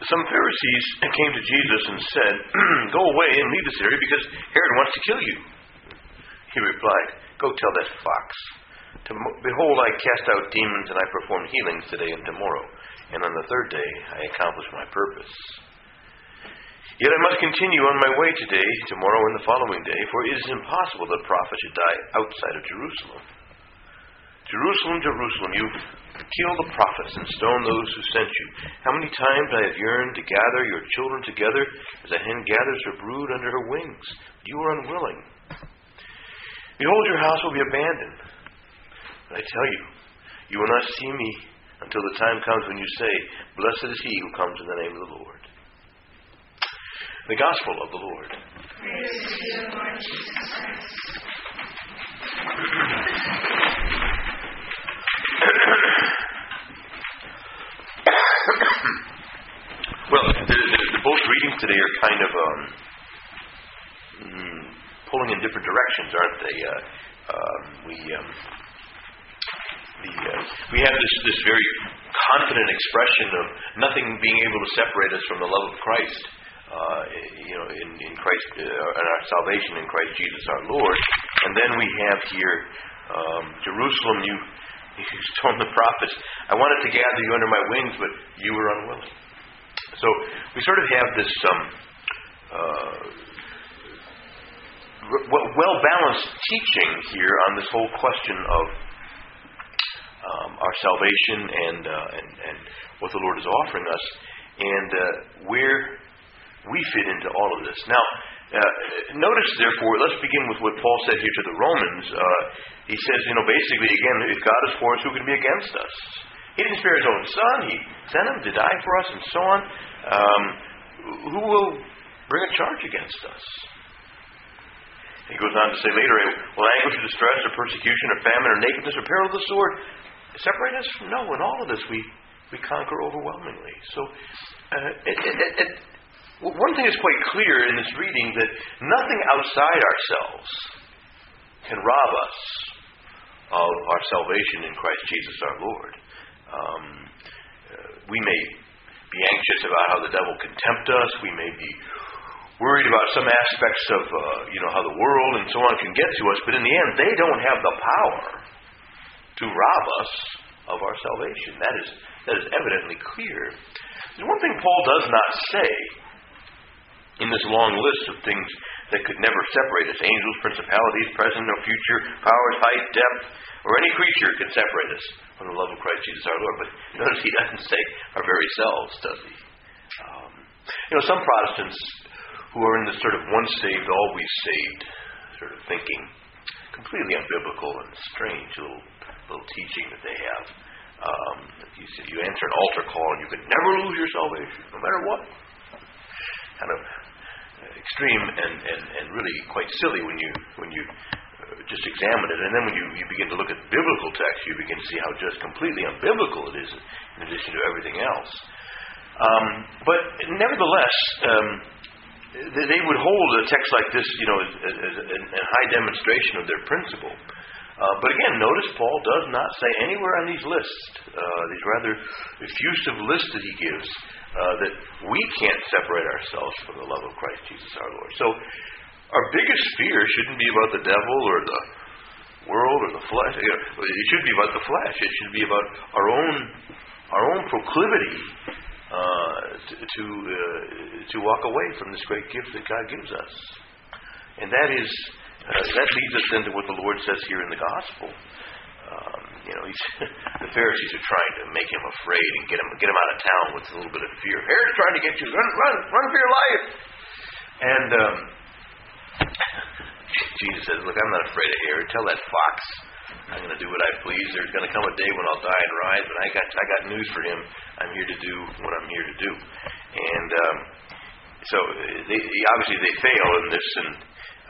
Some Pharisees came to Jesus and said, "Go away and leave this area because Herod wants to kill you." He replied, "Go tell that fox. Behold, I cast out demons and I perform healings today and tomorrow, and on the third day I accomplish my purpose. Yet I must continue on my way today, tomorrow, and the following day, for it is impossible that a prophet should die outside of Jerusalem. Jerusalem, Jerusalem, you kill the prophets and stone those who sent you. How many times I have yearned to gather your children together as a hen gathers her brood under her wings. You were unwilling. Behold, your house will be abandoned. But I tell you, you will not see me until the time comes when you say, 'Blessed is he who comes in the name of the Lord.'" The Gospel of the Lord. Praise to you, Lord Jesus Christ. Well, both readings today are kind of pulling in different directions, aren't they? We have this very confident expression of nothing being able to separate us from the love of Christ. In Christ, and our salvation in Christ Jesus our Lord. And then we have here, Jerusalem, you told the prophets, "I wanted to gather you under my wings, but you were unwilling." So we sort of have this well-balanced teaching here on this whole question of our salvation and what the Lord is offering us, and where we fit into all of this. Now, notice, therefore, let's begin with what Paul said here to the Romans. He says, basically, again, if God is for us, who can be against us? He didn't spare his own son. He sent him to die for us and so on. Who will bring a charge against us? He goes on to say later, will anguish or distress or persecution or famine or nakedness or peril of the sword separate us? No, in all of this we conquer overwhelmingly. So, one thing is quite clear in this reading, that nothing outside ourselves can rob us of our salvation in Christ Jesus our Lord. We may be anxious about how the devil can tempt us. We may be worried about some aspects of how the world and so on can get to us, but in the end, they don't have the power to rob us of our salvation. That is evidently clear. There's one thing Paul does not say in this long list of things that could never separate us: angels, principalities, present or future, powers, height, depth, or any creature can separate us from the love of Christ Jesus our Lord. But notice he doesn't say our very selves, does he? Some Protestants who are in this sort of once saved, always saved sort of thinking, completely unbiblical and strange little teaching that they have. You answer an altar call and you can never lose your salvation, no matter what. Kind of extreme and really quite silly when you just examine it. And then when you begin to look at the biblical text, you begin to see how just completely unbiblical it is in addition to everything else. But nevertheless, they would hold a text like this, as a high demonstration of their principle. But again, notice Paul does not say anywhere on these lists, these rather effusive lists that he gives, that we can't separate ourselves from the love of Christ Jesus our Lord. So our biggest fear shouldn't be about the devil or the world or the flesh. It should be about the flesh. It should be about our own proclivity to walk away from this great gift that God gives us. And that leads us into what the Lord says here in the gospel. The Pharisees are trying to make him afraid and get him out of town with a little bit of fear. Herod's trying to get you. Run for your life. And Jesus says, "Look, I'm not afraid of Herod. Tell that fox I'm going to do what I please. There's going to come a day when I'll die and rise, but I got news for him. I'm here to do what I'm here to do." And so obviously they fail in this,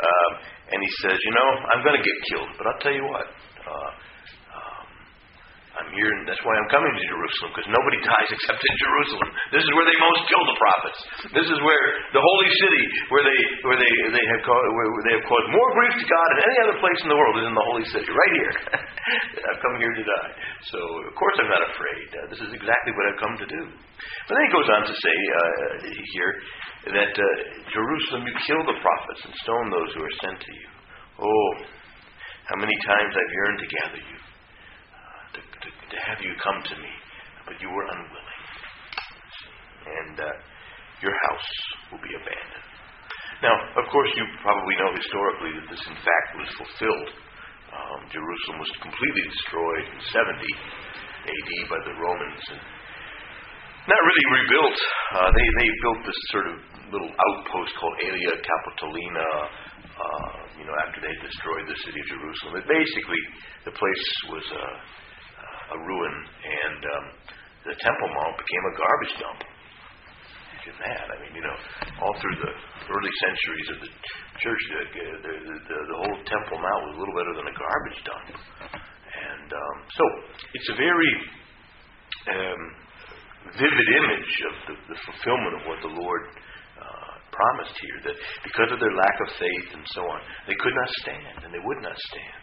and he says, "I'm going to get killed, but I'll tell you what. I'm here, and that's why I'm coming to Jerusalem, because nobody dies except in Jerusalem. This is where they most kill the prophets. This is where the holy city, where they have caused more grief to God than any other place in the world, is in the holy city, right here. I've come here to die. So, of course I'm not afraid. This is exactly what I've come to do. But then he goes on to say here that Jerusalem, you kill the prophets and stone those who are sent to you. Oh, how many times I've yearned to gather you, to have you come to me, but you were unwilling. And your house will be abandoned. Now, of course, you probably know historically that this in fact was fulfilled. Jerusalem was completely destroyed in 70 AD by the Romans, and not really rebuilt. They built this sort of little outpost called Aelia Capitolina, after they destroyed the city of Jerusalem. But basically, the place was a ruin, and the Temple Mount became a garbage dump. Imagine that. I mean, all through the early centuries of the church, the whole Temple Mount was a little better than a garbage dump. And so, it's a very vivid image of the fulfillment of what the Lord promised here, that because of their lack of faith and so on, they could not stand, and they would not stand.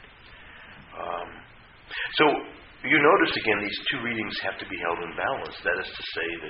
So you notice again, these two readings have to be held in balance. That is to say that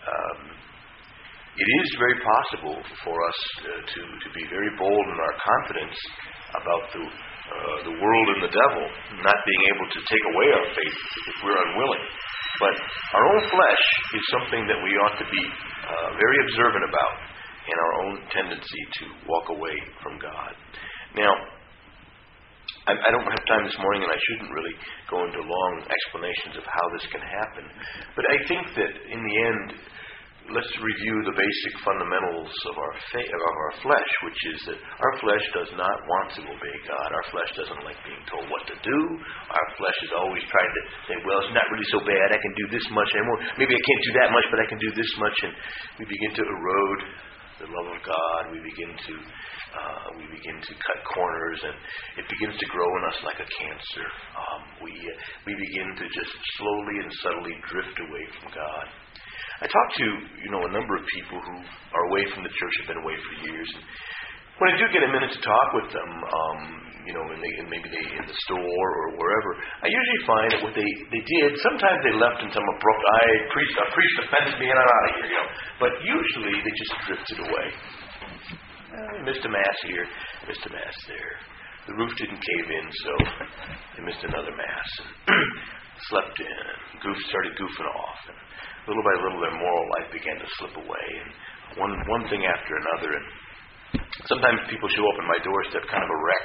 it is very possible for us to be very bold in our confidence about the world and the devil not being able to take away our faith if we're unwilling. But our own flesh is something that we ought to be very observant about, and our own tendency to walk away from God. Now, I don't have time this morning, and I shouldn't really go into long explanations of how this can happen. But I think that in the end, let's review the basic fundamentals of our flesh, which is that our flesh does not want to obey God. Our flesh doesn't like being told what to do. Our flesh is always trying to say, well, it's not really so bad. I can do this much anymore. Maybe I can't do that much, but I can do this much. And we begin to erode the love of God. We begin to cut corners, and it begins to grow in us like a cancer. We begin to just slowly and subtly drift away from God. I talk to a number of people who are away from the church, have been away for years. And when I do get a minute to talk with them, maybe they in the store or wherever, I usually find that what they did, sometimes they left in some abrupt, a priest offended me and I'm out of here, But usually they just drifted away. Missed a mass here, missed a mass there. The roof didn't cave in, so they missed another mass. And slept in, and started goofing off. And little by little, their moral life began to slip away, and one thing after another. And sometimes people show up on my doorstep kind of a wreck.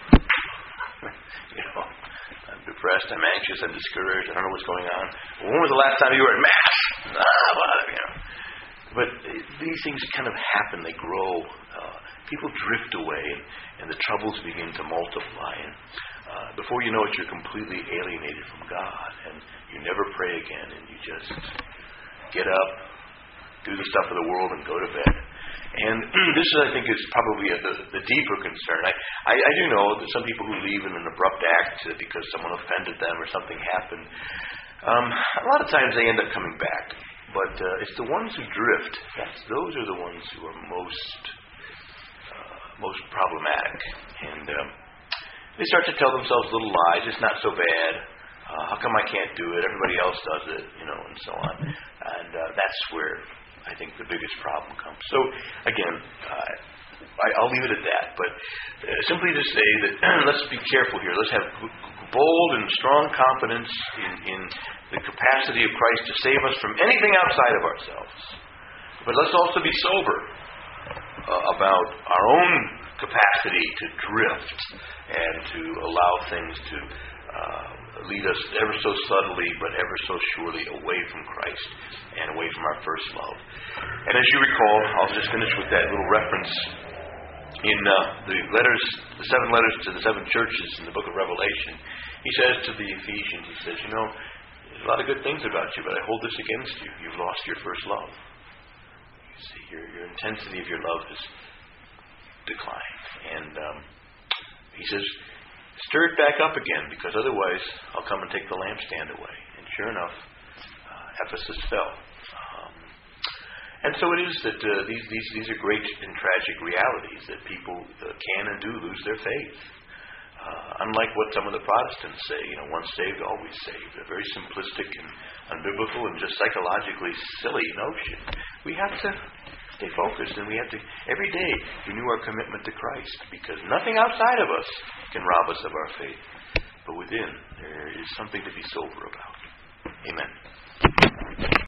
I'm depressed, I'm anxious, I'm discouraged, I don't know what's going on. Well, when was the last time you were at Mass? But these things kind of happen, they grow. People drift away, and the troubles begin to multiply. And before you know it, you're completely alienated from God, and you never pray again, and you just get up, do the stuff of the world, and go to bed. And this, I think, is probably the deeper concern. I do know that some people who leave in an abrupt act because someone offended them or something happened, a lot of times they end up coming back. But it's the ones who drift. Those are the ones who are most problematic. And they start to tell themselves little lies. It's not so bad. How come I can't do it? Everybody else does it, and so on. And that's where I think the biggest problem comes. So, again, I'll leave it at that. But simply to say that let's be careful here. Let's have bold and strong confidence in the capacity of Christ to save us from anything outside of ourselves. But let's also be sober about our own capacity to drift and to allow things to lead us ever so subtly but ever so surely away from Christ and away from our first love. And as you recall, I'll just finish with that little reference in the 7 letters to the 7 churches in the book of Revelation. He says to the Ephesians, he says, there's a lot of good things about you, but I hold this against you. You've lost your first love. You see, your intensity of your love has declined. And he says, stir it back up again, because otherwise I'll come and take the lampstand away. sure enough, Ephesus fell. And so it is that these are great and tragic realities that people can and do lose their faith. Unlike what some of the Protestants say, once saved, always saved. A very simplistic and unbiblical and just psychologically silly notion. We have to stay focused, and we have to every day renew our commitment to Christ, because nothing outside of us can rob us of our faith. But within, there is something to be sober about. Amen.